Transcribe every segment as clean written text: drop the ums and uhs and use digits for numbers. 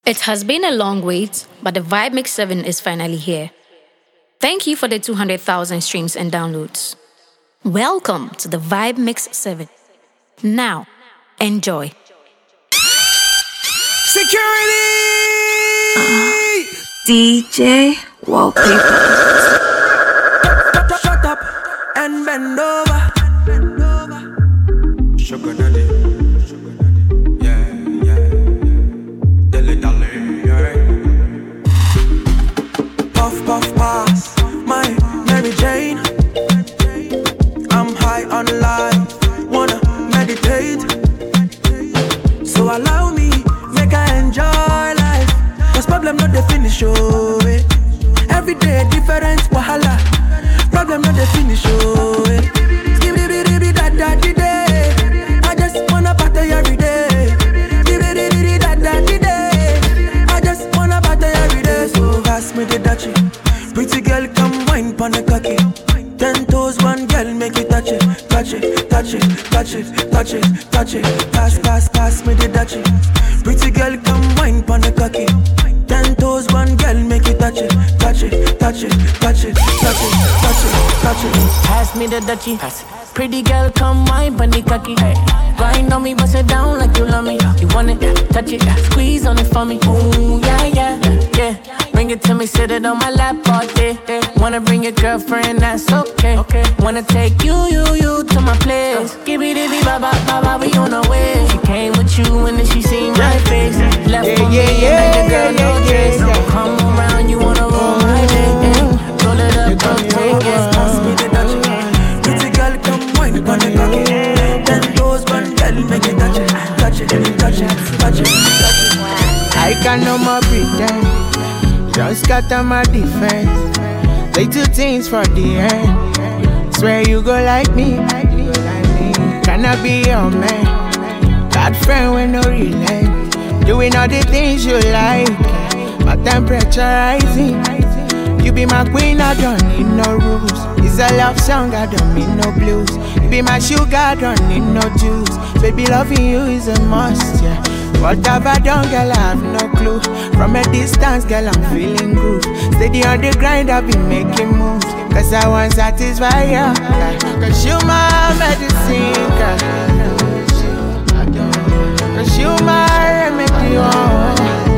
It has been a long wait, but the Vibe Mix 7 is finally here. Thank you for the 200,000 streams and downloads. Welcome to the Vibe Mix 7. Now, enjoy. Security! DJ Wallpaper. Shut up and bend over. Sugar daddy. Yeah. Dilly, yeah. Puff, pass, my Mary Jane. I'm high on life, wanna meditate. So allow me, make I enjoy life. Cause problem not the finish, oh eh. Every day different wahala. Problem not the finish, oh eh. I just wanna party every day. I just wanna party every day. So pass me the dachi. Pretty girl come wine pon the cocky. 10 toes, one girl make it touch it. Pass me the dachi. Pretty girl come wine pon the cocky. 10 toes, one girl make it touch it. Touch it. Pass me the dutchie. Pretty girl, come wine pon the cocky. Grind on me, bust it down like you love me. You want it, touch it, squeeze on it for me. Ooh, yeah. Bring it to me, sit it on my lap all day. Wanna bring your girlfriend, that's okay. Wanna take you to my place. Give me the baba, we on our way. She came with you and then she seen my face. Left for me and the girl no trace. Come around, you wanna roll my day. Roll it up, come take it. Pass me the dutchie. Pretty girl come wine pon the cocky. 10 toes, one girl make it touch it. I can no more pretend. Just scatter my defense. Say two things for the end. Swear you go like me. Can I be your man? Bad friend with no relent. Doing all the things you like. My temperature rising. You be my queen, I don't need no rules. It's a love song, I don't need no blues. You be my sugar, I don't need no juice. Baby, loving you is a must, yeah. What have I done, girl, I have no clue. From a distance, girl, I'm feeling groove. Steady on the grind, I've been making moves. Cause I want to satisfy you, cause you my medicine, girl. Cause you my remedy, oh.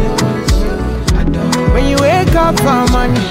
When you wake up for money,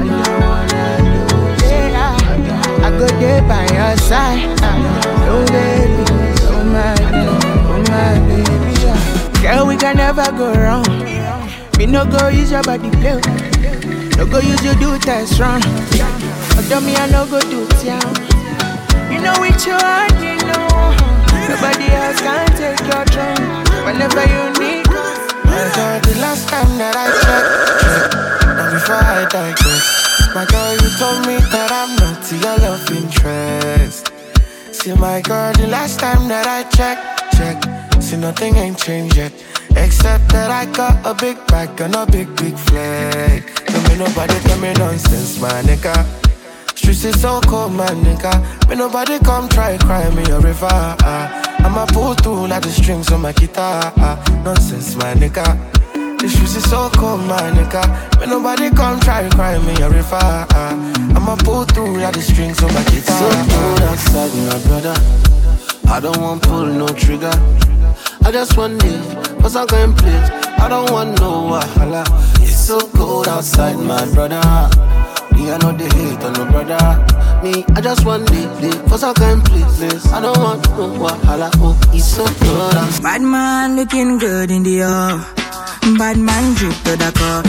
I go there by your side. Oh baby, oh my baby. Girl, we can never go wrong. Me no go use your body play. No go use your do test wrong. Although me I no go do it, yeah. You know which you are, you know. Nobody else can take your throne. Whenever you need. My girl, the last time that I checked, and before I digress, my girl, you told me that I'm not your love interest. See, my girl, the last time that I checked, see, nothing ain't changed yet, except that I got a big bag and a big flag. Don't make nobody tell me nonsense, my nigga. Streets is so cold, my nigga. May nobody come try cry me a river. I'ma pull through like the strings on my guitar. Nonsense, my nigga. The shoes is so cold, my nigga. When nobody come try cry me a river. I'ma pull through like the strings on my guitar. So cold outside, my brother. I don't want pull no trigger. I just want it for some kind place. I don't want no wahala. It's so cold outside, my brother. Me, I know the hate on no brother. Me, I just want it for some kind place. I don't want no wahala. Oh, it's so cold outside. Bad man looking good in the air. Bad man drip to the car.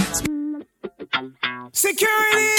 Security!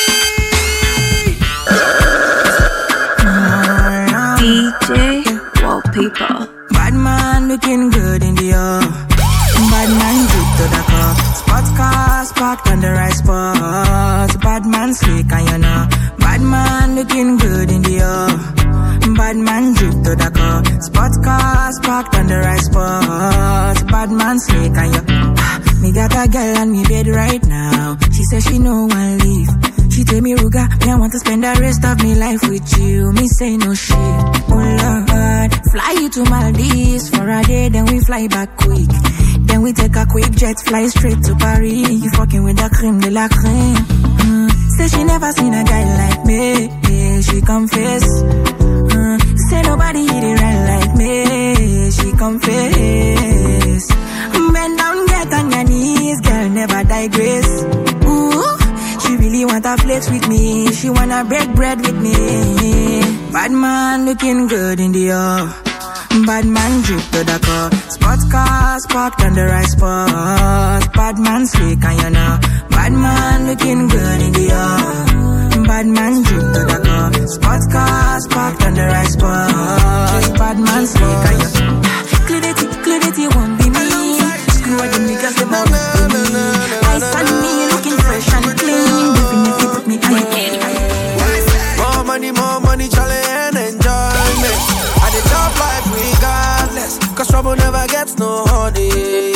DJ Wallpaper. Bad man looking good in the air. Bad man drip to the car. Sports cars parked on the right spot. Bad man slick and you know. Bad man looking good in the air. Bad man drip to the car. Sports cars parked on the right spot. Bad man slick and you. Me got a girl on me bed right now. She says she no one leave. She tell me, Ruga, me I want to spend the rest of me life with you. Me say no shit. Oh Lord, fly you to Maldives for a day, then we fly back quick. Then we take a quick jet, fly straight to Paris. You fucking with the creme de la creme. Say she never seen a guy like me. She confess. Say nobody hit it right like me. She confess. Bend down, get on your knees, girl, never digress. Ooh, she really wanna flex with me. She wanna break bread with me. Bad man looking good in the air. Bad man drip to the car. Sports cars parked on the right spot. Bad man slick and you know. Bad man looking good in the air. Bad man drip to the car. Sports cars parked on the right spot. Bad man slick and you know. Clarity won't be me. Screw all the niggas, they won't be me. Ice on me, looking fresh and clean. Definitely put me on your head. More money, challenge and enjoyment. At the top life regardless, cause trouble never gets no honey.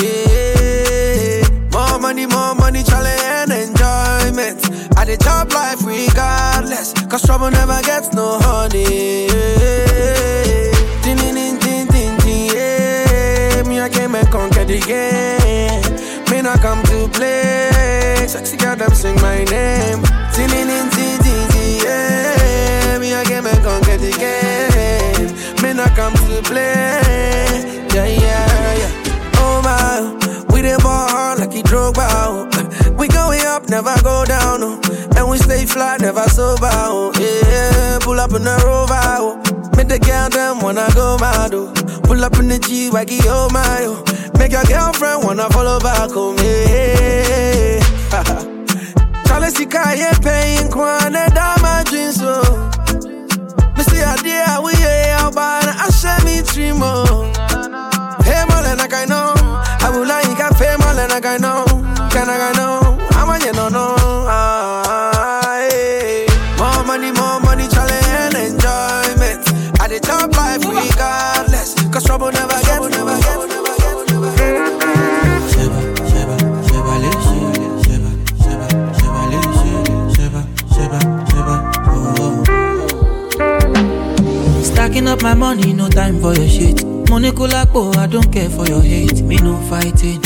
More money, challenge and enjoyment. At the top life regardless, cause trouble never gets no honey. Me I came and conquer the game. Me not come to play. Sexy girl, them sing my name. Me I came and conquer the game. Me not come to play. Yeah. Oh my, we the ball like he drove out. We going up, never go down. And we stay fly, never sober. Yeah, pull up in the Rover. Make the girl them wanna go mad. Pull up in the G-Waggy, oh my. Make your girlfriend wanna follow back home. Yeah. Charlie Sikaye paying Kwana damaging so. Me see a day we are bana I share me three more. Hey more than I know. I will like a pay more than I know. Can I know? I'm a you know no. More money, challenge and enjoyment. At the top life regardless, cause trouble never gets. Stacking up my money, no time for your shit. Money kulakbo, I don't care for your hate. Me no fighting.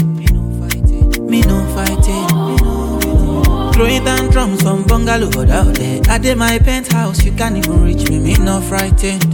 Throwing down drums from bungalow out there. I did my penthouse, you can't even reach me. Me no frightened.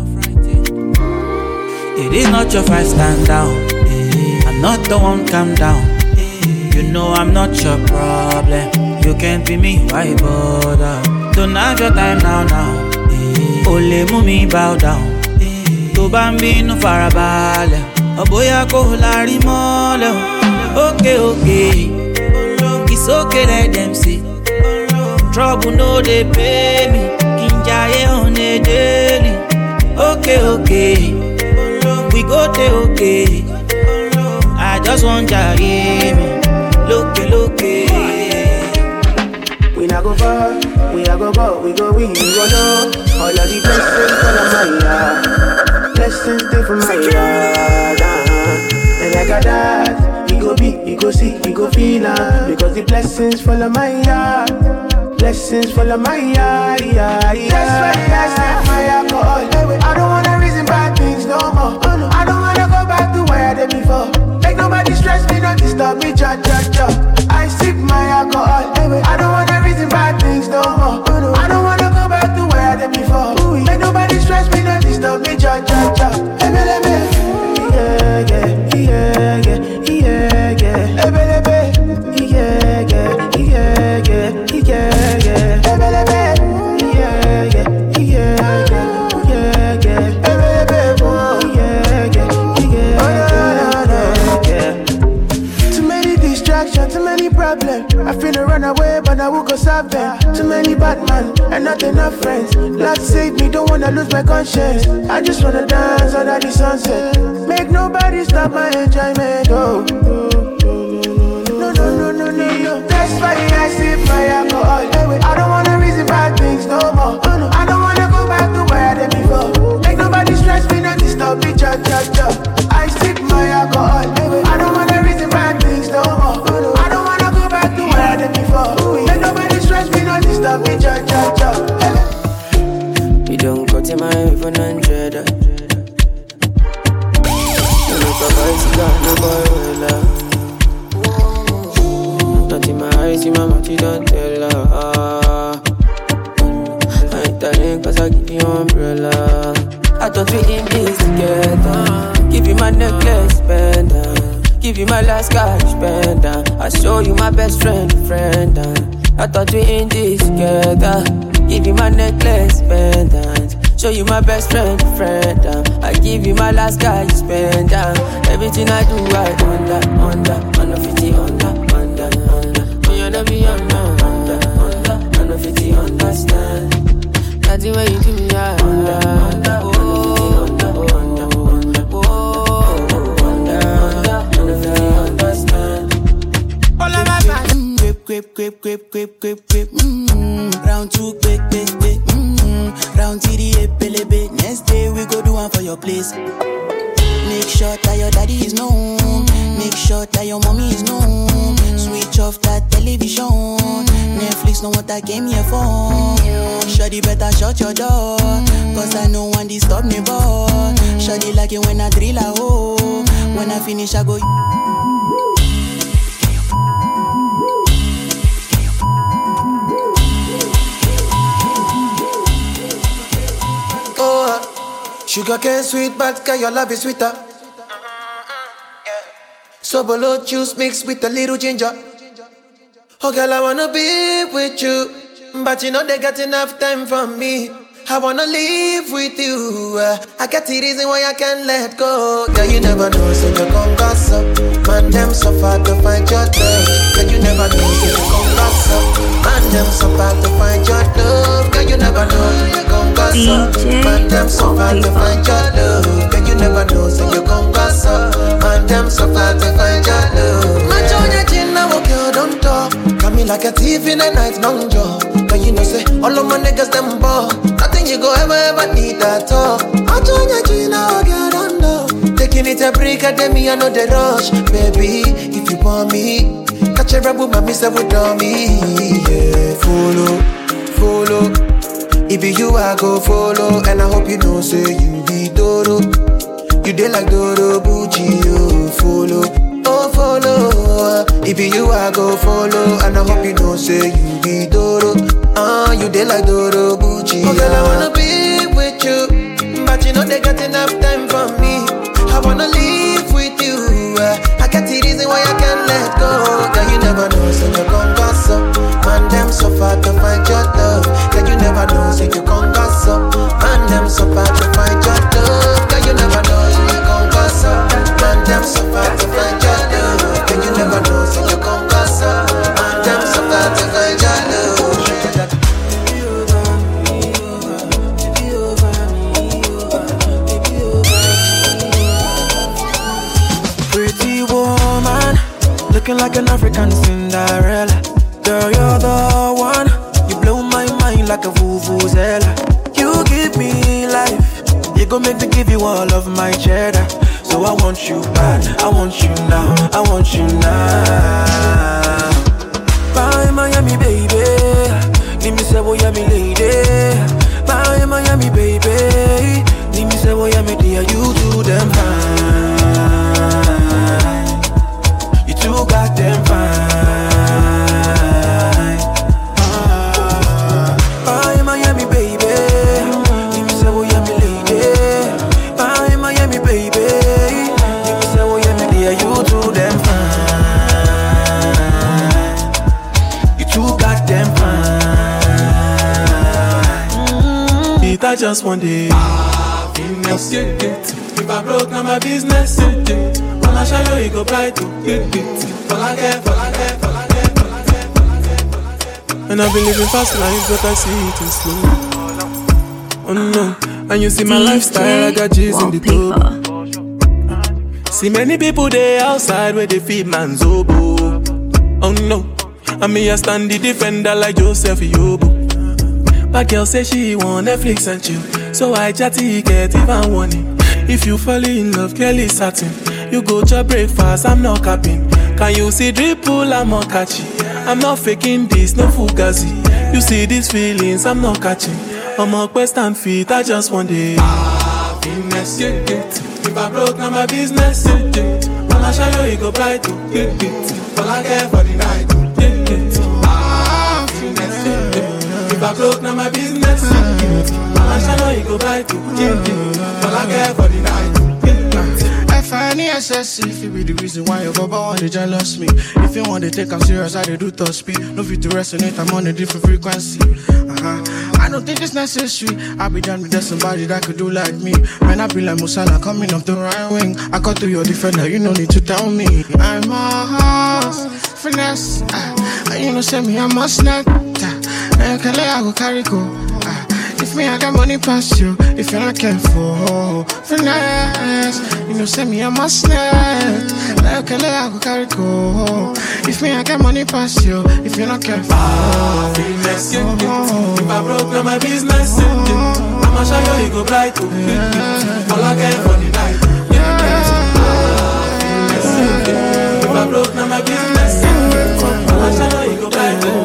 It is not your fight, stand down. I'm not the one, calm down. You know I'm not your problem. You can't be me, why bother? Don't have your time now. Ole mumi bow down. To bambino farabale. Oboya ko lari mole. Okay. It's okay, let them see. Trouble no they pay me. Kinjaye on a daily. Okay. We go there, okay. I just want to hear me. Look. We not go far, we not go go, we go know. All of the blessings from my yard. Blessings stay from my yard. And like I that, we go big, we go see, we go feel because the blessings follow my yard. Blessings follow my yard, yeah. That's why I set my alcohol. I don't wanna reason bad things no more. I don't wanna go back to where I did before. Make nobody stress me, don't disturb me, cha. I sip my alcohol. I don't wanna reason bad things no more. I don't wanna go back to where I did before. Make nobody stress me, don't disturb me, cha. Too many problems. I finna run away, but I will go solve them. Too many bad men and not enough friends. Lord save me, don't wanna lose my conscience. I just wanna dance under the sunset. Make nobody stop my enjoyment. Oh. No. That's why I sip my alcohol. I don't wanna reason bad things no more. I don't wanna go back to where I did before. Make nobody stress me, not disturb me, cha. I sip my alcohol. I don't wanna reason bad things no more. I don't wanna go back to where I did before. Make nobody stress me, not disturb me, cha. You don't go to my even 100. You look a boy, no boy will love. you see my mouth, you don't tell her. I ain't telling cause I give you umbrella. I thought we in this together. Give you my necklace, pendant. Give you my last cash, pendant. I show you my best friend. I thought we in this together. Give you my necklace, pendant. Show you my best friend. I give you my last cash, pendant. Everything I do, I under 50 under. You never be under. I know 50 understand. That's the way you do me, under. Grip. Round 2, quick. Round 3, pelebe. Next day we go do one for your place. Make sure that your daddy is known. Make sure that your mommy is known. Switch off that television. Netflix know what I came here for. Shawty better shut your door, cause I know one disturb me, boy. Shawty like it when I drill a hole. When I finish I go. Sugar cane sweet, but your love is sweeter. Sobolo juice mixed with a little ginger. Oh girl, I wanna be with you, but you know they got enough time for me. I wanna live with you. I got the reason why I can't let go. Girl, you never know, so you gon' gossip. Man, them so far to find your love. Girl, you never know, so you gon' gossip. Man, them so far to find your love. Girl, you never know, so you gon' gossip. Man, them so far to find your love. Girl, you never know, so you gon' gossip. Man, them so far to find your love. Man, on your chin, now girl, don't talk. Come in like a thief in the night, long jaw. Girl, you know, say, all of my niggas, them ball. Nothing you go ever need at all. I join your Gina, get under. Taking it a break, at me, I know the rush. Baby, if you want me, catch a rebel, my miss with dummy. Yeah, follow. If be you, I go follow. And I hope you know, say you be Doro. You dey like Doro, Bucci, oh, follow. If be you, I go follow. And I hope you know, say you be Doro. You dey like Doro, Bucci. Oh, girl, I wanna be with you, but you know they got enough time for me. I wanna live with you. I got the reason why I can't let go. Girl, you never know, so you gon' gossip. Man, them so far to find your love. Girl, you never know, so you gon' gossip. Man, them so far to find your love. Girl, you never know, so you gon' gossip. Man, them so far to find your love. Girl, you never know, so you gon' gossip. Man, them so far to find your love. Looking like an African Cinderella. Girl, you're the one. You blow my mind like a vuvuzela. You give me life. You gon' make me give you all of my cheddar. So I want you bad, I want you now, I want you now. Bye Miami baby, let me say oh yeah me lady. Bye Miami baby, let me say oh yeah me dear. You do them fine. You got them fine. Bye Miami baby, let me say oh yeah me lady. Bye Miami baby, let me say oh yeah me dear. You do them fine. You two got them fine. I just want it. Happiness, if I broke, now my business. I'ma show you, go bright to and I've been living fast life, but I see it in slow. Oh no, and you see my lifestyle, I got G's in the top. See many people there outside where they feed man's oboe. Oh no, and me I stand the defender like Joseph Yobo. My girl say she want Netflix and chill, so I chatty get even warning. If you fall in love, girl is satin. You go to breakfast, I'm not capping. Can you see dripple, I'm not catching. I'm not faking this, no fugazi. You see these feelings, I'm not catching. I'm a quest and feet, I just want it. Happiness, if I broke, now my business. I'ma show you, go bright to all I care for the night. I broke, now my business. I know you go buy to all I care for the night. F-I-N-E-S-S, if it be the reason why your baba want to jealous me. If you want to take I'm serious, I do top speed. No fit to resonate, I'm on a different frequency. I don't think it's necessary. I'll be done with that somebody that could do like me. Man, I be like Musala coming off the right wing. I cut through your defender, you no need to tell me. I'm a horse, finesse. You know, send me, I'm a snack. I go carry go. If me, I got money past you. If you're not careful, finesse. You know, send me, I'm a snack. I go carry go. If me, I got money past you. If you're not careful, finesse. If I broke, now my business. I'ma show you go bright to all I care for the night. If I broke, now my business. I'ma show you go bright to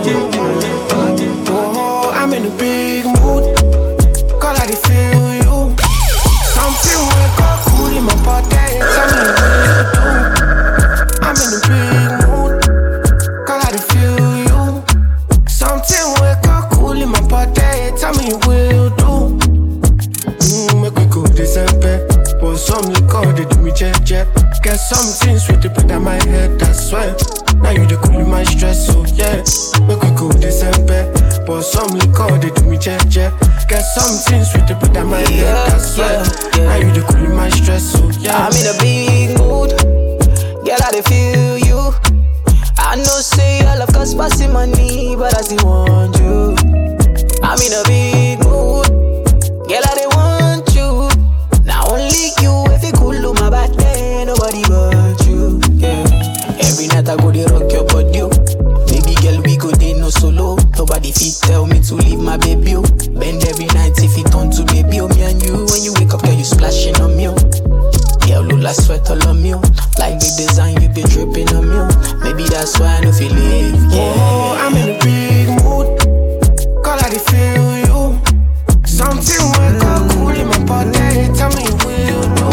I'm in a big mood. Call I feel you. Something wake up cool in my body. Tell me what to do. I'm in a big mood. Call I feel you. Something wake up cool in my body. Tell me what to do. Make we go December. But some liquor they do me jet. Get something sweet to put on my head. I swear. Now you the cool in my stress. So yeah. Make we go December. But some liquor they do me jet. Get something sweet to put on my head, I swear. Now you the cool in my stress, so yeah. I'm in a big mood, girl, I dey feel you. I know say all of cost passing money, but I still want you. I'm in a big mood, girl, I dey want you. Now only you, if you cool on my back, then nobody but you. Yeah. Every night I go dey rock your body, baby girl, we go dey no solo. Nobody fit tell me to leave my baby. Bend every night if it turn to baby. Me and you, when you wake up, girl, you splashing on me. Yeah, look like sweat all on me. Like the design, you be dripping on me. Maybe that's why I don't feel it. Yeah. Oh, I'm in a big mood. Call I feel you. Something wake up cool in my body. Tell me what you do.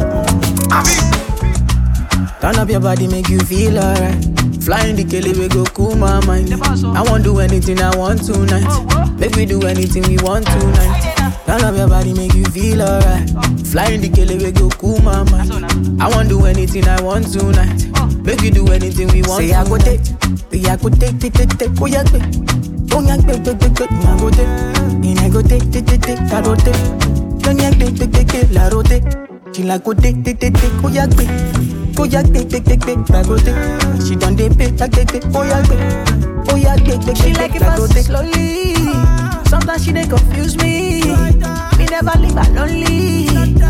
Turn up your body, make you feel alright. Flying the Kelly, we go cool my mind. I won't do anything I want tonight. Make we do anything we want tonight. Turn up your body, make you feel alright. Flying the Kelly, we go cool my mind. I won't do anything I want tonight. Make we do anything we want. Say I go take, I go take, oh yeah, quick. Oh yeah, quick, I go take, and I go take, I go take. Don't yeah, take, la rote. She like go take, oh yeah, quick. Oh yeah, take, I go take. She done dey pay, take, oh yeah, take, she like it fast slowly. Sometimes she dey confuse me. Me never leave her lonely.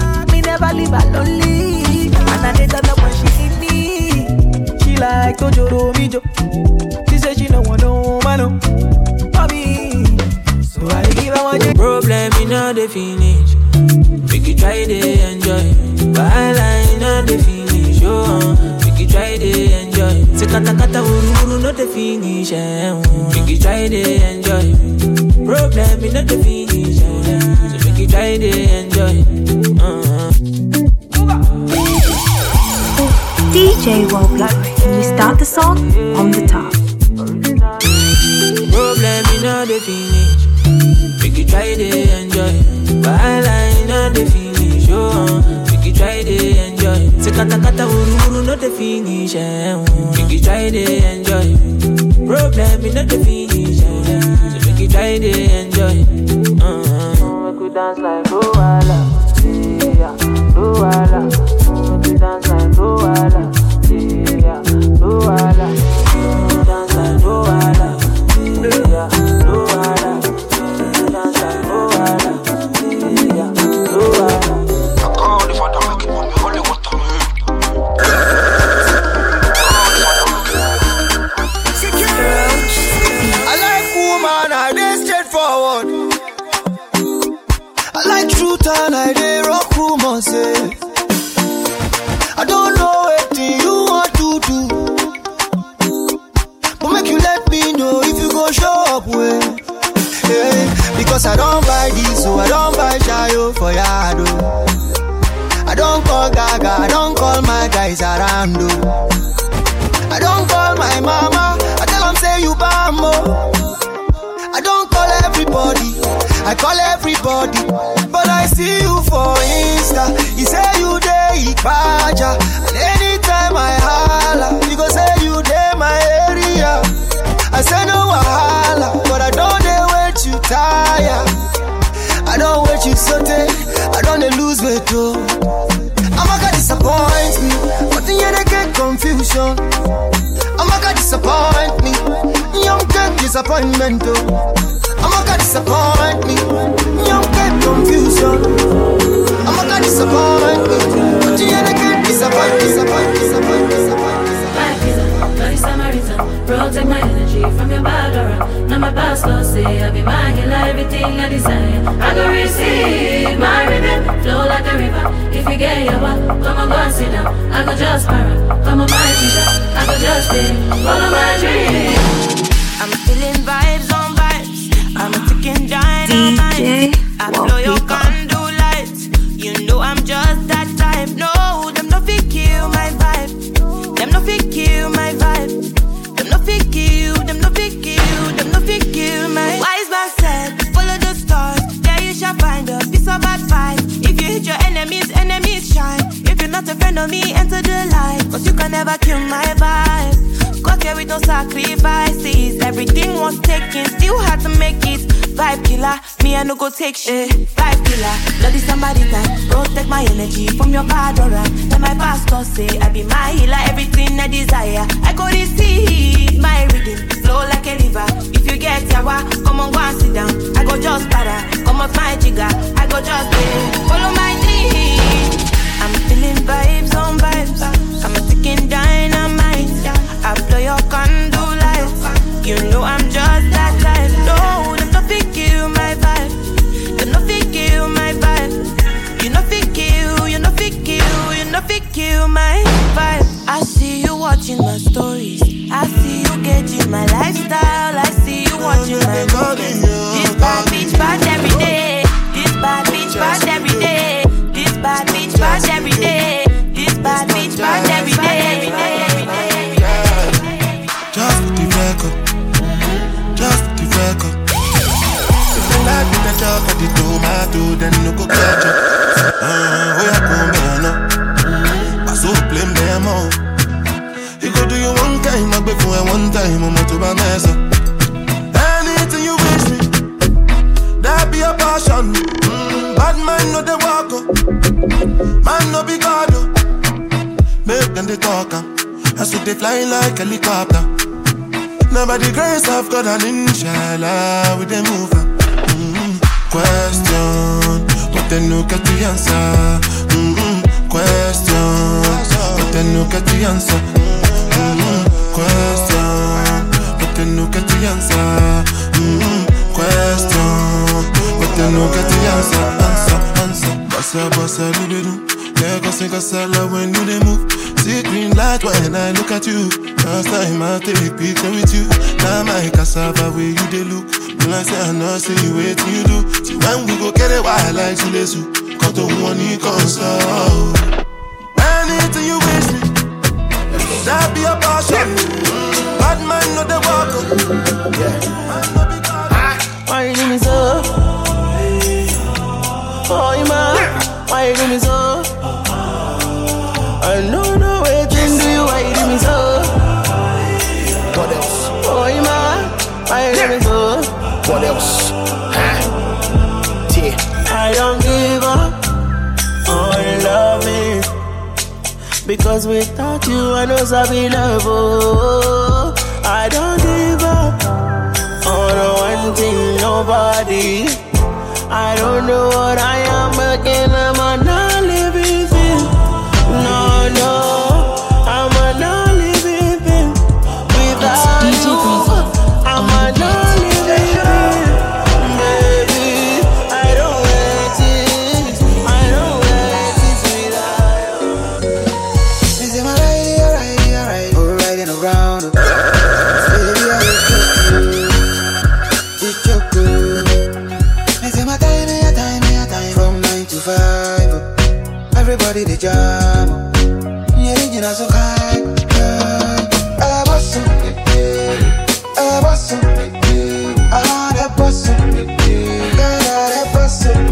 And I dey turn up when she need me. She like Tojoro Mijo. She say she no want no man, no. For me, so I give her one. Problem in all the finish. Make you try to enjoy. While I know the finish. Make you try to enjoy. Say kata uru not the finish. Make you try to enjoy. Problem is not the finish. So make you try to enjoy. DJ Wobby, we start the song on the top. Problem is not the finish. Make you try to enjoy. While I know the finish. Make you try to enjoy. Say kata uru not the finish. Make you try to enjoy. Problem is not the finish. So make you try to enjoy. Make you dance like Luala, yeah, Luala. Make you dance like Luala, yeah, Luala. Dance like Luala, yeah, Luala. Dance like Luala, yeah, Luala. I like woman, I dey straightforward. I like truth and I dey rock rumors. I don't know anything you want to do, but make you let me know if you go show up well. Hey, because I don't buy this, so I don't buy Shayo for Yado. I don't call Gaga, I don't call my guys around. I don't call my mama, I tell them say you bambo. I don't call everybody. body, but I see you for Insta. You say you dey Ipaja, and anytime I holla, you go say you dey my area. I say no wahala, but I don't dey wait you tire. I don't wait you sote, I don't dey lose weight too. I'ma gonna disappoint me, but then you get confusion. I'ma gonna disappoint me, you get disappointment too. I'ma gonna disappoint me, you get confusion. I'ma gonna disappoint me, but you get disappoint. Life is my reason, protect my energy from your bad aura. Now my past lost say I be my healer, everything I desire. I go receive my rhythm, flow like a river. If you get your back, come on, go and sit down. I go just para, come on my teacher. I go just stay, follow my dream. I'm feeling vibes on vibes. I'm a ticking dynamite. I blow your condo lights. You know I'm just that type. No, them no fit kill my vibe. Them no fit kill my vibe. Them no fit kill. Them no fit kill. Them no fit kill my. Wise man said, follow the stars. There you shall find a piece of advice. If you hit your enemies, enemies shine. If you're not a friend of me, enter the light. Cause you can never kill my vibe. Got here with no sacrifices. Everything was taken, still had to make it. Vibe killer, me I no go take shit. Vibe killer, bloody somebody time. Protect my energy from your bad aura. Then my pastor say I be my healer, everything I desire. I go receive my rhythm, flow like a river. If you get yawa, come on go and sit down. I go just para, come off my jigger. I go just follow my dream. I'm feeling vibes on vibes. I'm a ticking dynamite. I blow your condo lights. You know I'm just that type. No, them no fit kill my vibe. Them no fit kill my vibe. You no fit kill, you no fit kill, you no fit kill my vibe. I see you watching my stories. I see you gauging my lifestyle. I see you watching my movies. This bad bitch bad every day. This bad bitch bad every day. This bad bitch bad every day. This bad bitch bad every day. Just for the record, just for the record. If they like me, then talk at the tomato, then no go catch up. Oh, yeah, come here now. I so blame them all. You go do you one time, I be for one time, I'm to my mess up. Anything you wish me, that be a passion. Bad man no they walk up, man no be God. Make them they talk up, I so they fly like a helicopter. Now by the grace of God and inshallah we dey move on. Question, but then look at the answer. Question, but then look at the answer. Question, but then look at the answer. Question, but then look at the answer. Bossa, bossa, do. Lego sing a salad when you dey move. See green light when I look at you. Last time I take picture with you. Now my cassava where you dey look. When I say I know, see you wait till you do. See when we go get it wild like Chilesu. Got the one you console. Anything you wish me, that be a passion. Bad man no they walk up. Yeah. Why you do me so? Oh man, why you do me so? I know no way to do you, why you do me so? What else? Oh man, why you do me so? What else? Yeah. I don't give up on love me, because without you I know I'll love. Oh, I don't give up on one thing, nobody. I don't know what I am again, I'm not living thing. No, I'm a non-living thing. Without you, I'm a non-living thing. Baby, I don't want it. I don't want it without you. Is it my alright, oh, riding around. Baby, I will it's your good. Is it my time from 9 to 5? Everybody they jam. Yeah, you know so kind. I was so baby. I was so baby. I had a boss so baby. I had a boss so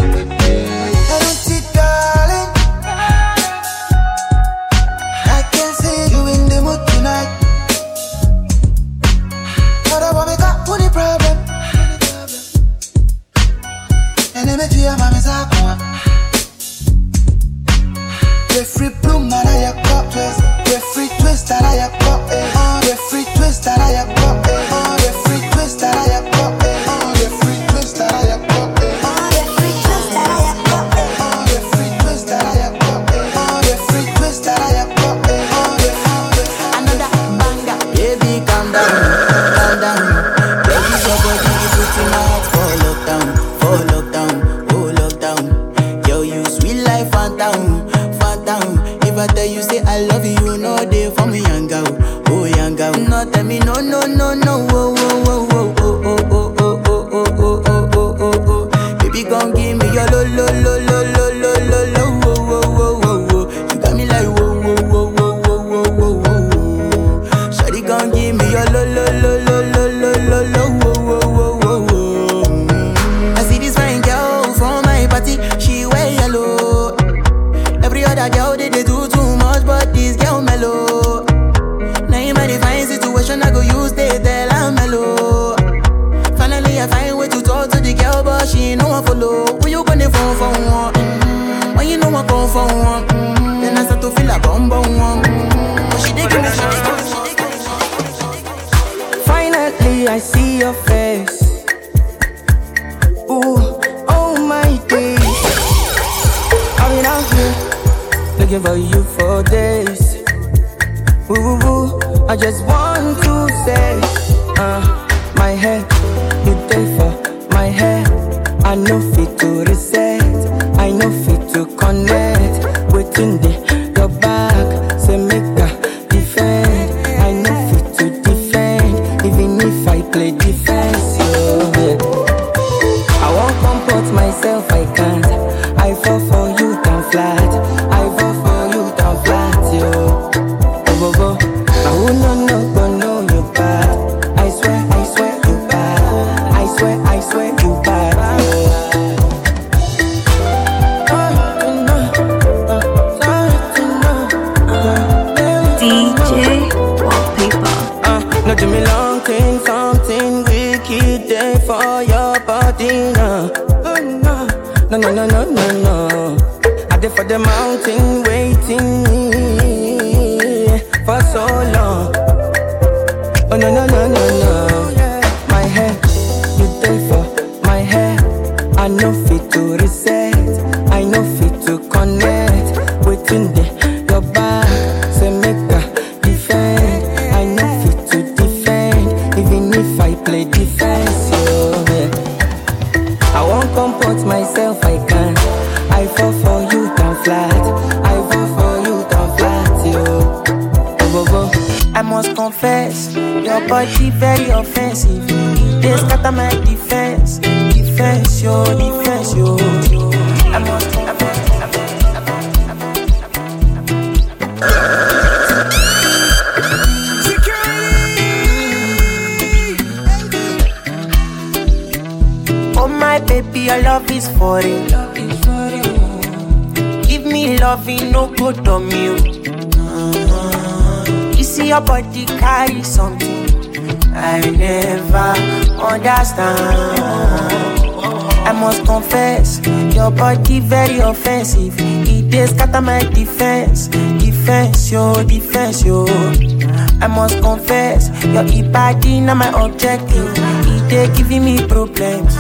My objective, they giving me problems,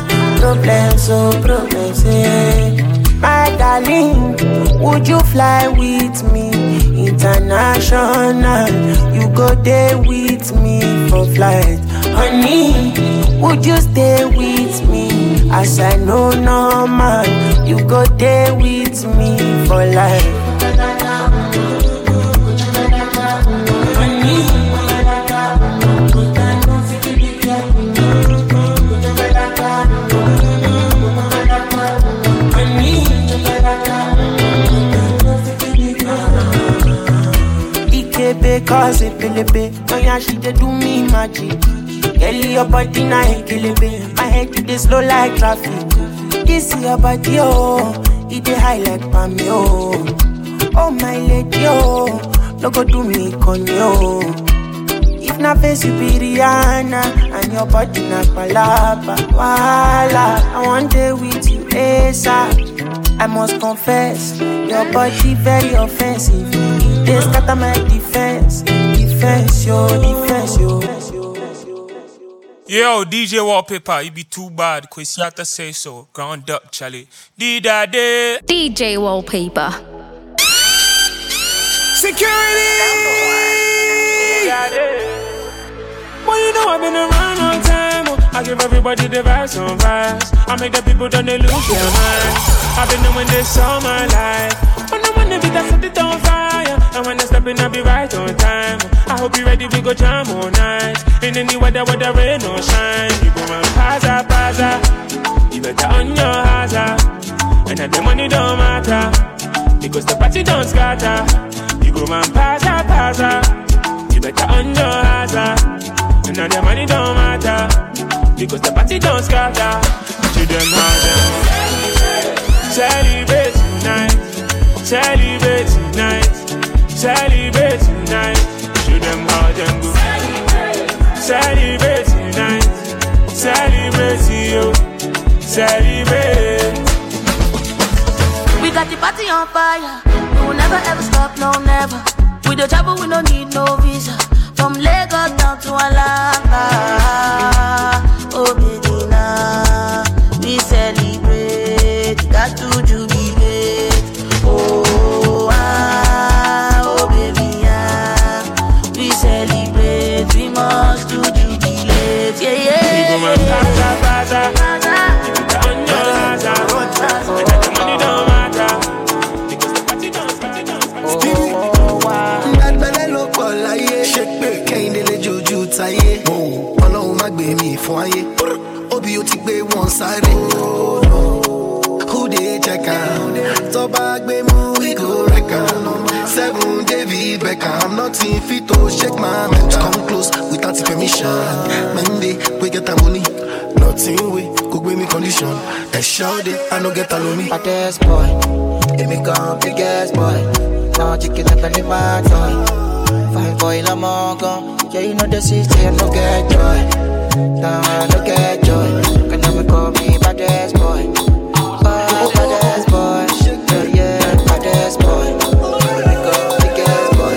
yeah. My darling, would you fly with me international? You go there with me for flight, honey. Would you stay with me? As I know normal, you go there with me for life. Because it belebe, oh yeah, she dey do me magic. Girl, your body na ekilebe, my head it dey slow like traffic. This your body, oh, it dey high like palm, oh. Oh my lady, oh, no go do me con yo. If na face you be Rihanna, and your body na palapa, wala. I want day with you, ASAP. I must confess, your body very offensive. They scatter my defense, defense yo. Yo, DJ Wallpaper, you be too bad, cause you have to say so. Ground up, Charlie. D-da-day. DJ Wallpaper. Security! Well, you know I've been around all time. I give everybody the vibes on vibes. I make the people don't they lose their mind. I've been doing this all my life. When I wanna be that set it on fire. And when I step in, I'll be right on time. I hope you ready, we go jam all night. In any weather, whether rain or shine. You go and paza, paza. You better on your hazard. And that the money don't matter, because the party don't scatter. You go and paza, paza. You better on your hazard. And now the money don't matter, because the party don't scatter. To them how them celebrate tonight, celebrate tonight, celebrate tonight. To them how them go celebrate tonight, celebrate you, celebrate. We got the party on fire. We will never ever stop, no never. With the travel we don't need no visa. From Lagos down to Alanga. Oh baby now, we celebrate. Got to jubilate. Oh oh baby we celebrate. We must to jubilate. Yeah yeah. We go and paza, paza. You put on your hazard. And that the money don't matter, because the party don't scatter. That belly look all like shake me. Kéindele joju taye. Ọlọ́run má gbé mi fún ayé. Obi ó ti gbé wọn sáré. Who dey check am? Tó bá gbé mú we go wreck am. 7 David Beckham, nothing fit to shake my mental. Come close without permission. Monday we get the money. Nothing we go gbé mi condition. Shout it, I no get alone me. Baddest boy, it me come biggest boy. Now chicken up and my toy. Fine boy, I'm all gone. Yeah, you know the system, no get joy. Now I no get joy. Can you call me baddest boy? Baddest boy, yeah, yeah, baddest boy. It me come biggest boy.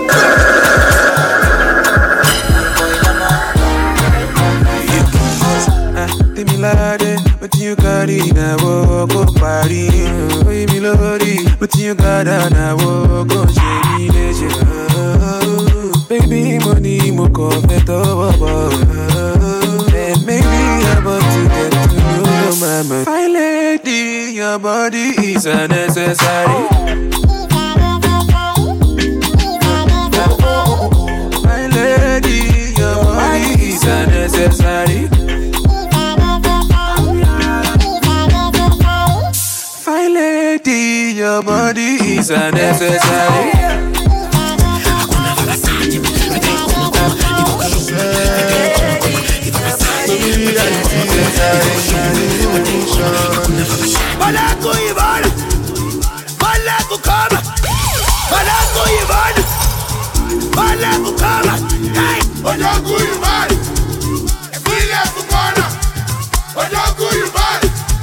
Tell me lade, but you got it now. Go party, we me lodi, but you got it now. Go shady leisure. Baby, money mo coffee to and maybe I'm about to get to know your mama. My lady, your body is unnecessary. My lady, your body is unnecessary. Your body is unnecessary. Malaco Ivan, Malaco come, Malaco Ivan, Malaco come, hey, Malaco Ivan, Malaco come, Malaco Ivan.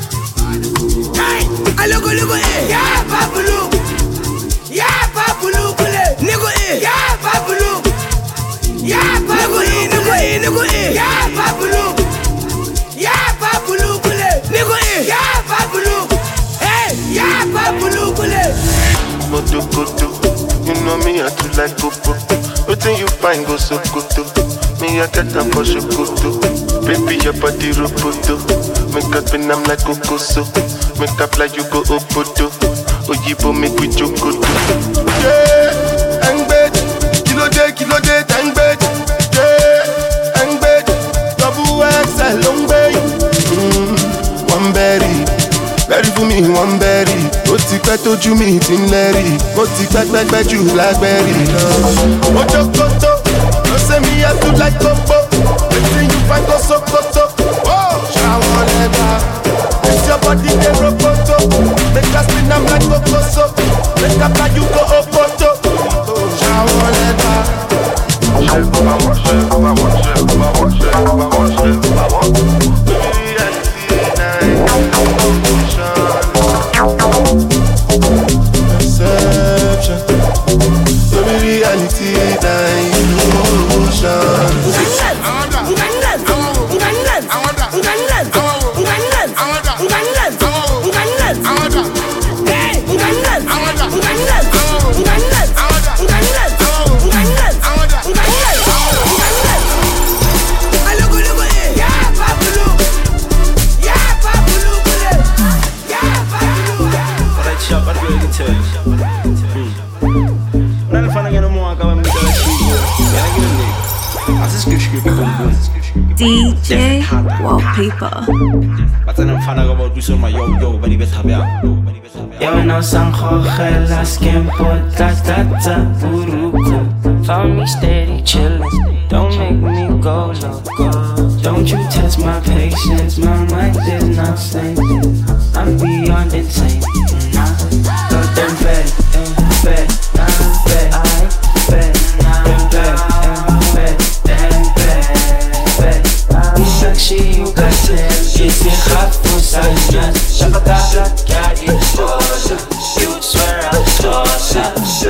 Look, yeah, Papulu, yeah, Papulu, nigga, yeah, Papulu, yeah, Papulu, yeah, Papulu, yeah, Papulu, nigga, yeah, Papulu, hey, yeah, Papulu, Moto koto, you know me, I too like popo. Nothing you find go so koto. Me, I get up for shokoto. Baby, your body roboto. Make up and I'm like kokoso. Make up like you go opoto. Oyibo make we chokoto. Yeah, and bed. Kilo day, thank bed. Yeah, and bed. Double XL, long bay. One berry. Berry for me, one berry. Ó ti pẹ́ tójú mi ti ń lẹ́rì. Ó ti pẹ́ jù blackberry lọ. Ojo koto, no say me I too like popo. Wetin you find go sokoto. Oh, ṣàwọn lẹ́gbàá. It's your body they roboto. Make us spin them like Cocoso. Make up like you go Okoto. Shower letter. Perception. The reality that illusion. DJ Wallpaper. Yo no san Jorge, las que importas, found me steady chillin', don't make me go loco. Don't you test my patience, my mind is not sane. I'm beyond insane. Go then bet, I bet, Shakshi, you got him. It's in hot for silence. Shabaka, got it. You swear I'm so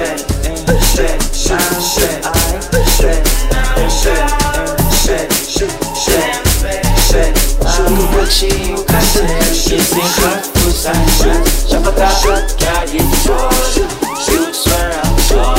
Gucci, you got him. It's in hot for silence. Shabaka, got it. You swear I'm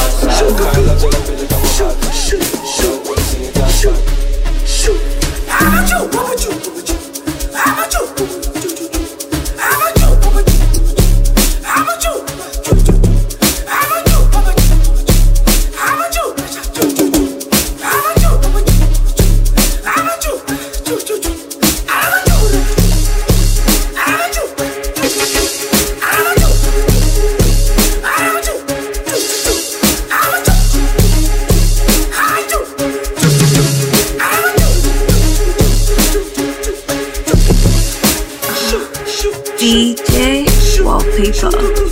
DJ Wallpaper.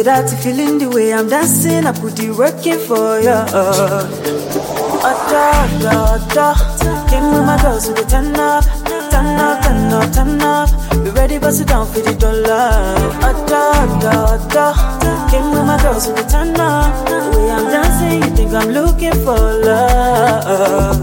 that feeling the way I'm dancing, I put the work in for ya. Came with my girls with the turn up. Be ready, bust it down for the dollar. Came with my girls with the turn up. The way I'm dancing, you think I'm looking for love.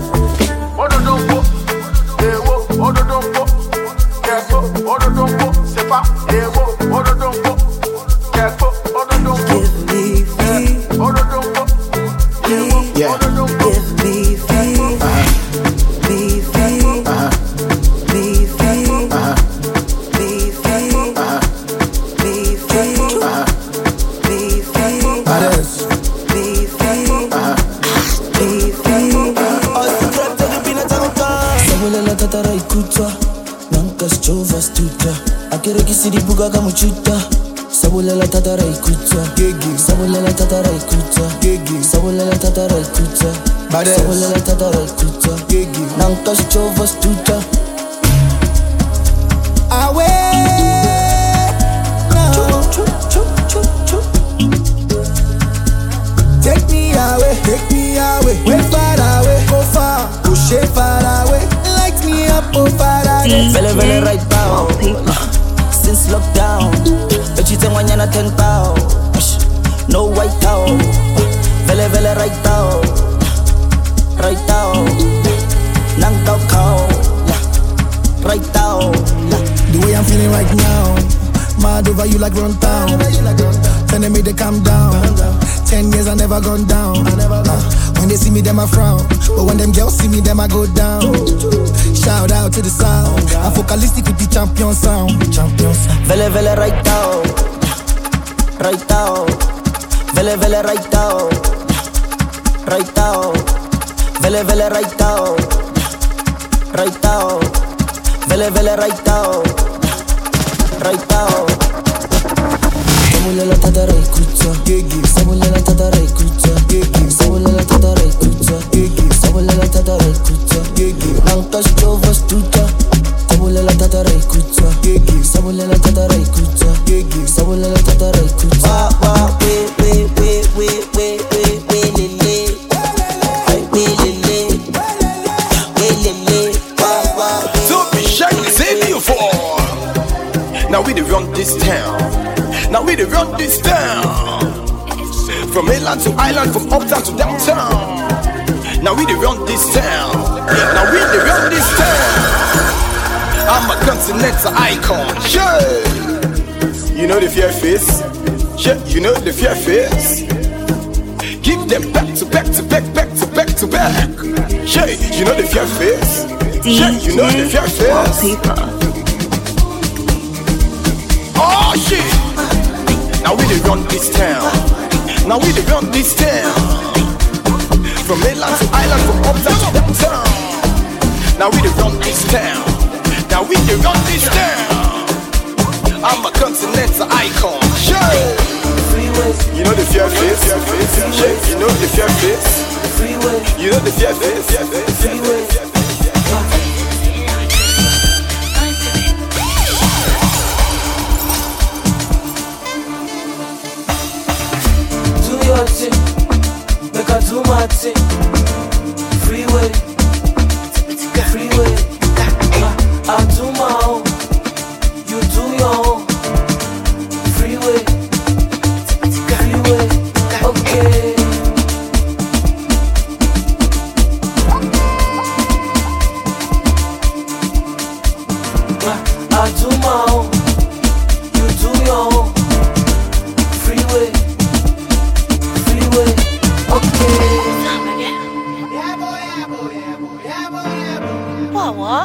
Sabulela tatara ikuta, sabulela tatara ikuta, sabulela tatara ikuta, sabulela tatara ikuta, nanka chova stuta. Awe, take me away, way far away, go far, push it far away, light me up, oh far away. Vele right now, since lockdown. But you think when you're not 10 pounds, no white out. Vele right out, nang cow, right out. The way I'm feeling right now, mad over you like run town. Telling me to calm down. 10 years I never gone down. When they see me, them I frown. But when them girls see me, them I go down. Shout out to the sound. I'm focalistic with the champion sound. Vele right out. Right out. Vele right out. Right out. Vele right out. Right out. Vele right out. Right out. Sabulela tatara ikuta, sabulela tatara ikuta, sabulela tatara ikuta, sabulela tatara ikuta, nanka chova stuta. Sabulela tatara ikuta, sabulela tatara ikuta, sabulela tatara ikuta. Don't be shy, say you for. Now we run this town. Now we run this town. From mainland to island, from uptown to downtown. Now we run this town. Now we run this town. I'm a continental icon. Sure. You know the fear face. Sure. You know the fear face. Give them back to back to back, back to back to back. Sure. You know the fear face. Sure. You know the fear face. Oh shit. Now we run this town. Now we run this town. From mainland to island, from uptown to downtown. Now we run this town. Now we run this town. I'm a continental icon. Sure. You know the fear face. Sure. You know the fear face. You know the fear face. Make a do my thing. Freeway. I do my own. You do your own. Freeway. Okay. I do my own. You do your own. Freeway. What?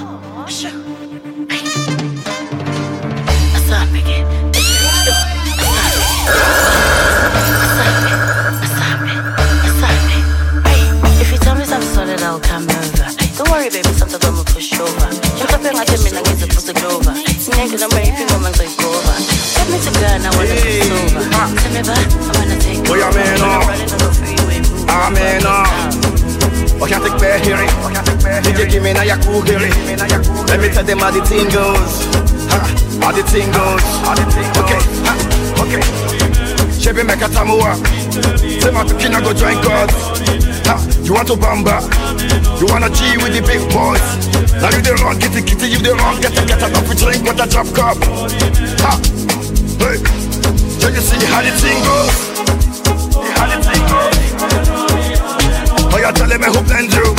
If you tell me something solid, I'll come over. Don't worry, baby, sometimes I'm gonna push over. You're clapping like a minute, I get to put it over. Naked, I'm ready, people, I'm going to over. Get me to girl, I wanna push over. Tell me back, I wanna take over. I'm running on the freeway. Amen. Oh, can't take back hearing. Did you give me now your cool hearing? Let me tell them how the thing goes. How the thing goes. Okay. Chebe Mekatamua. Say my pikin I go join God. Ha, you want to bamba? You wanna G with the big boys? Now you the wrong, kitty, you the wrong, get enough to drink with a drop cup. Ha, hey, so you see how the thing goes? How the thing goes? Oh, you're telling me who blend you?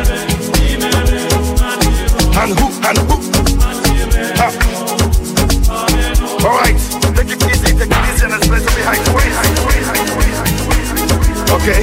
And who? Ha. Alright, take it easy and let's play some behind the way. Okay.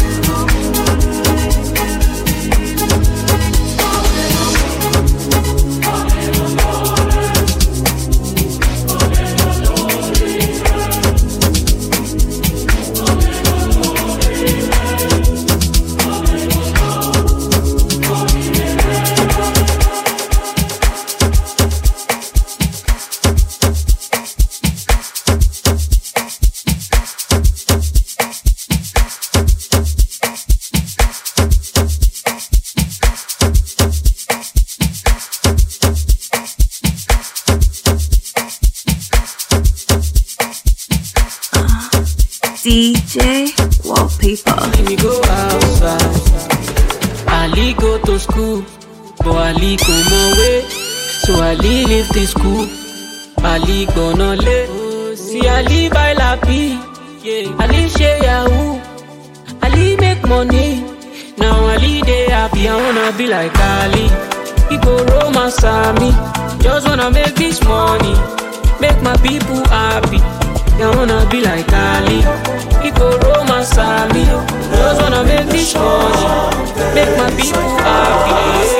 DJ Wallpaper. When you go outside, Ali go to school, but Ali come away. So Ali leave the school, Ali gonna lay. See Ali buy lappy, yeah. Ali share Yahoo, Ali make money. Now Ali they happy, I wanna be like Ali. He go romance me, just wanna make this money, make my people happy. I wanna be like Ali. He go romance me, just wanna make this money, make my people happy.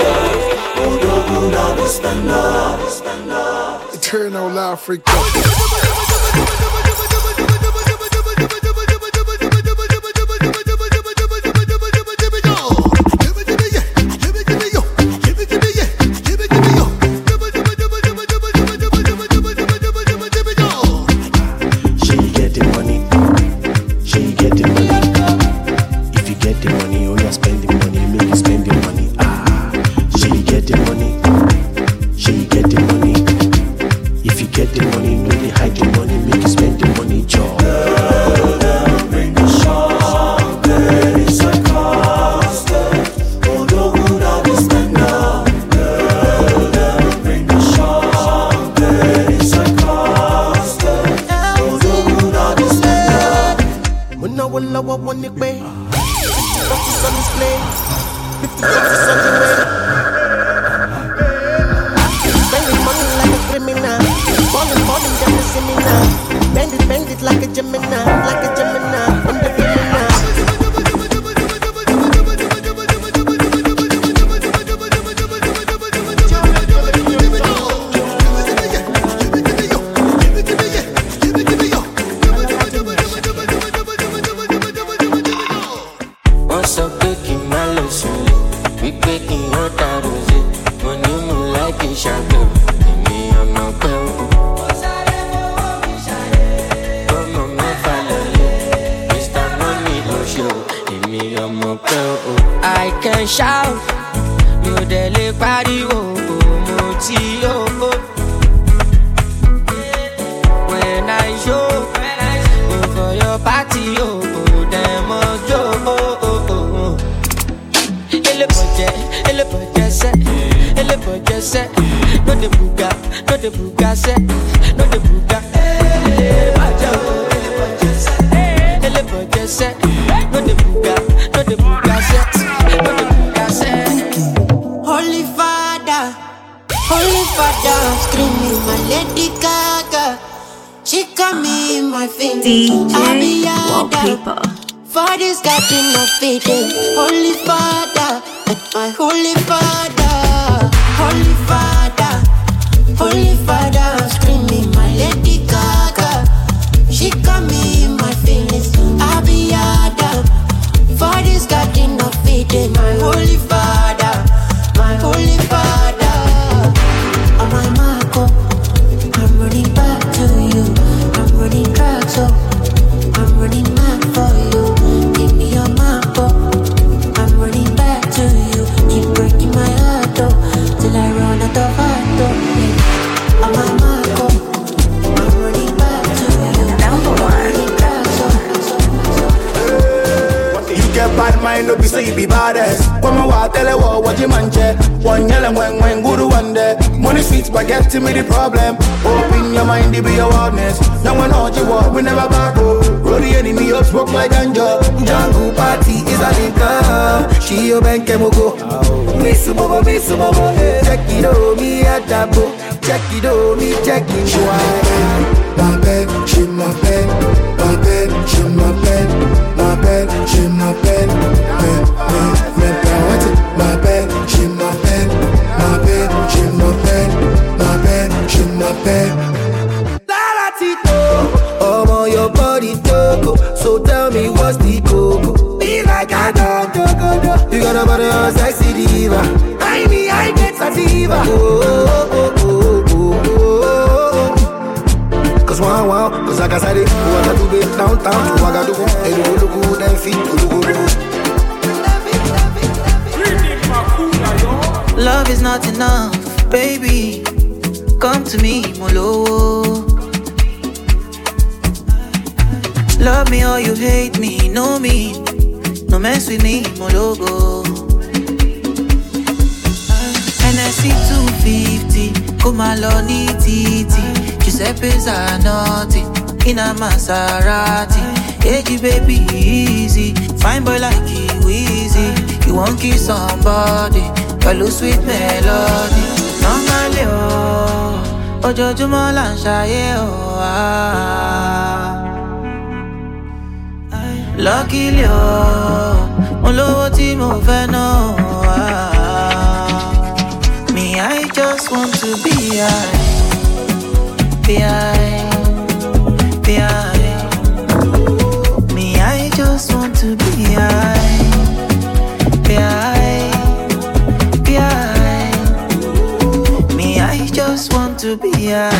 Eternal Africa. I can shout, you dele party moti when I show for your party them ele budget set, no the buga set, no the buga, ele budget set, no the buga set. Holy Father, screaming my Lady Gaga. She got me in my feelings. DJ Wallpaper. Father's got enough feeding. Holy Father, my Holy Father. Holy Father, screaming my Lady Gaga. She got me in my feelings. Abiyada. Father's got enough feeding. My Holy Father, my Holy Father. On my Marco, I'm running back to you. I'm running back, so I'm running back for you. Give me your Marco, I'm running back to you. Keep breaking my heart, though, till I run out of heart, though. On my Marco. bad mind, no be say you be badass. Come on, walk, tell her what you manche. One yell and when guru one day. Money sweet, but get to me the problem. Open your mind, it be your awareness. Now when all you walk, we never back up. Roll the enemy up, smoke like ganja. Jungle party is a liquor. She your bank and go. Miss Bobo, check it on me at that book. Check it on me, check it. My bed, she my bed. My bed, she my bed. My bed, she my bed. My bed, she my bed. My bed, she my bed. My bed, she my bed. La Tito, oh your body toko. So tell me what's the coco? Be like I don't. You got a body of sexy diva. I get sativa. Cause wow, cause I got it. Who I do it downtown, who I got to go. And you look good and feet, Love is not enough, baby. Come to me, Molo. Love me or you hate me, know me. No mess with me, Mologo. NSC 250, Kumaloni Titi. Giuseppe Zanotti, in a Maserati. Hey, baby, easy. Fine boy like you, easy. You won't kiss somebody. Hello, sweet melody. Normally, oh, Ojo Malanshaye, oh, luckily, oh, Molo Timo Veno, me, I just want to be high. Me, I just want to be high. Me, I just want to be high.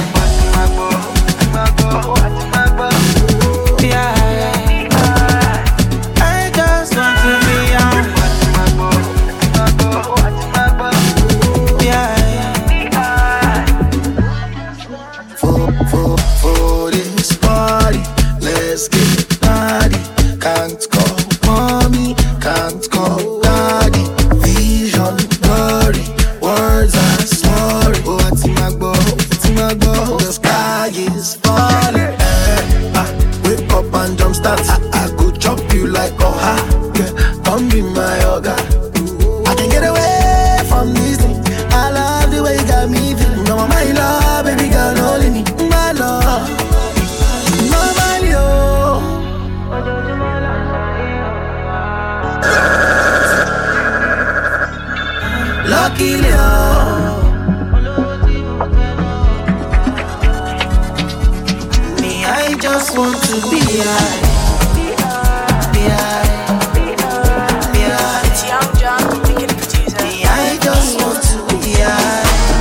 Let's get naughty. Can't call mommy, can't call daddy. Vision blurry, words are sorry. Oh, it's my go. The sky is falling. Wake up and jump start. I could chop you like yeah. Come be my yoga. I can get away from this thing. I love the way you got me feeling. No, my love, baby girl, only me, my love. Luckily, me, I just want to be high. It's Young John, the wicked producer. Me, I just want to be high.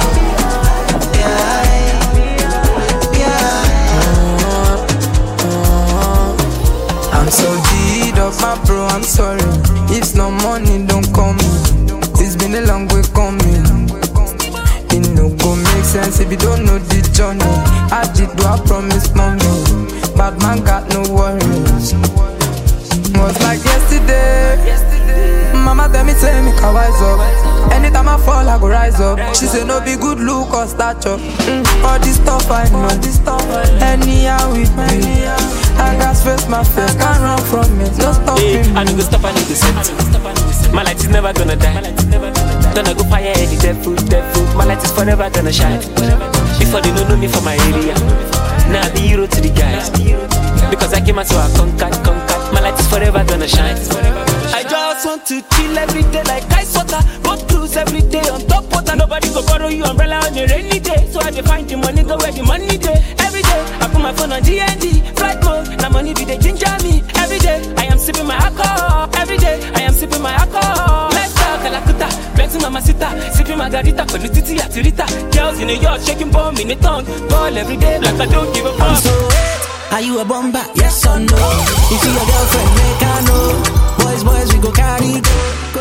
I'm so G'd up, my bro, I'm sorry. If no money, don't call me. It's been a long way coming. It no go make sense if you don't know the journey. I did do I promise mommy. Bad man got no worries. Was like yesterday. Mama tell me can wise up. Anytime I fall I go rise up. She say no be good look or stature. All this stuff I know. Anyhow with me. I got face my face, can't run from it. No stopping. I need to stop, I need to set. My light is never gonna die. Gonna go fire any devil. My light is forever gonna shine. Before they don't know me from my area. Now I be hero to the guys. Because I came out so I conquered. My light is forever gonna shine. I just want to chill every day like ice water. Go cruise every day on top water. Nobody go borrow you umbrella on a rainy day. So I define the money, go where the money day. Every day I put my phone on DND flight mode. Now money be they ginger me. Every day I am sipping my alcohol. Every day I am sipping my alcohol. Let's talk Kalakuta, Bex Mamacita, sipping margarita, Pelutiti Atirita. Girls in New York shaking bomb in the tongue. Call every day like I don't give a fuck. Are you a bomber? Yes or no? If you your girlfriend, make her know. Boys, we go carry go.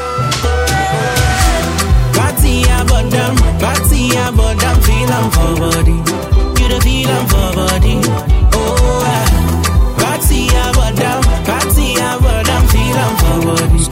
Party about them, feel am for body. You the feel am for body. Oh, party about them, feel am for body.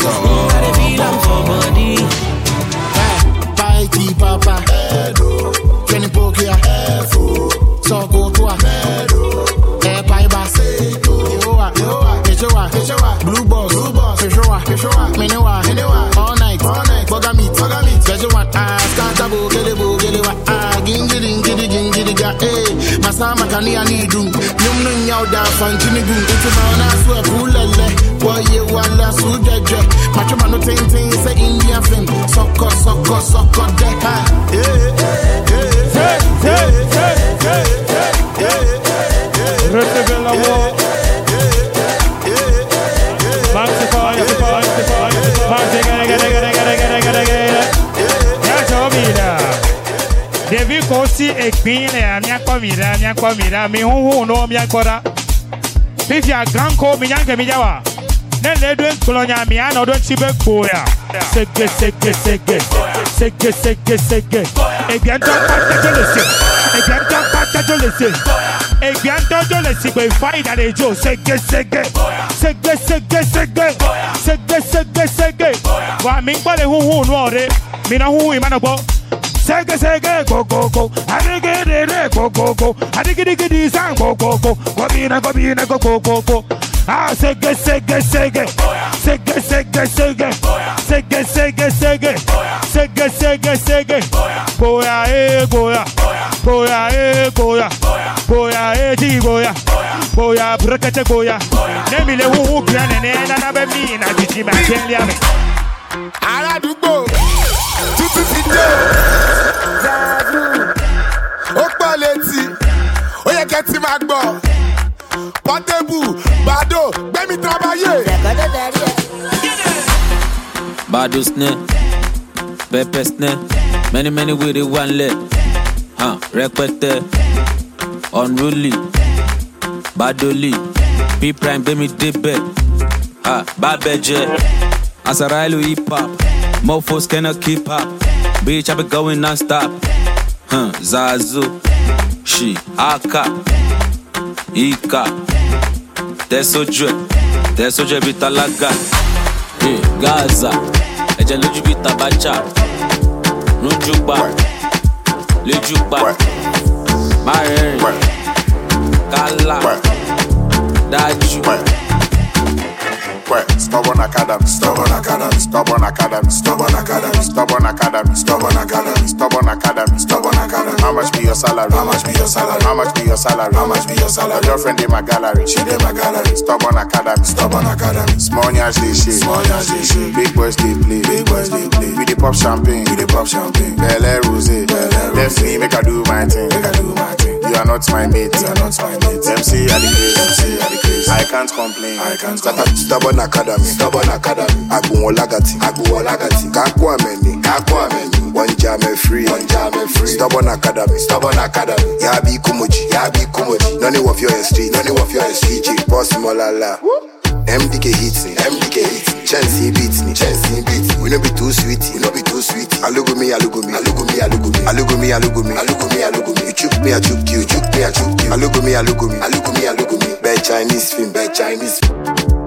Menewa, all night, Boga meat, Beju one, Skantabo, Gelewa, Gingidi, eh, Masama Kani, I need room. Yum Yauda, Fantini Boom, it's a man, I swear, Pulele, boy, you walla, Suja, Machomano Ting, say Indian film, Soko, Recevez la voix. Devi kosi ekpine amia komira mi hu no mi akora. Fifia granko mi nyanke mi jawa. Ne ledwen kolonya mi ano don chibe koya. Sege. Ebianto pata jolese. Ebianto jolese be fight at a jo sege. Wa mi gbole hu no re. Mi na hu imanabo. Sege, go, adigede, go, adigidi, sang, go, gobina, go. Ah, sege, goya, brekete goya, nemile hu piane nena na be mi na jiji ma kelia me. Ara dugo. Tutu fide ó pọ̀ létí ó yẹ kẹ́ ti máa gbọ́ Portable Bado gbẹ́mí trabayé. Bado snare pepper snare many with it one leg rẹpẹtẹ unruly Badoli P prime gbẹ́mí débẹ̀ Babẹ́jẹ́ Asarailu hip hop mofos cannot keep up. Bitch, I be going non-stop. Zazu, she, Aka, Ika. That's so bita laga. Gaza, Eja Luju bita bacha. Nujuba, Lujuba, Mary, Kala, Daju. Stubborn academy. How much be your salary? Your girlfriend in my gallery. She in my gallery. Stubborn academy. Small nyash they shake. Big boys they play. We dey pop champagne. Belle Rosé. Left me make I do my thing. You are not my mate. Them say I the crazy. I can't complain. Stubborn academy. Agunwo lagati. Kakwa meni. One jam free. Stubborn academy. Yabi kumoji. None of your street. DJ Boss Molala. MDK hits me. Chance beats me. We no be too sweet. Alugo me. You chook me, I chook you. Alugo me. Bad Chinese film.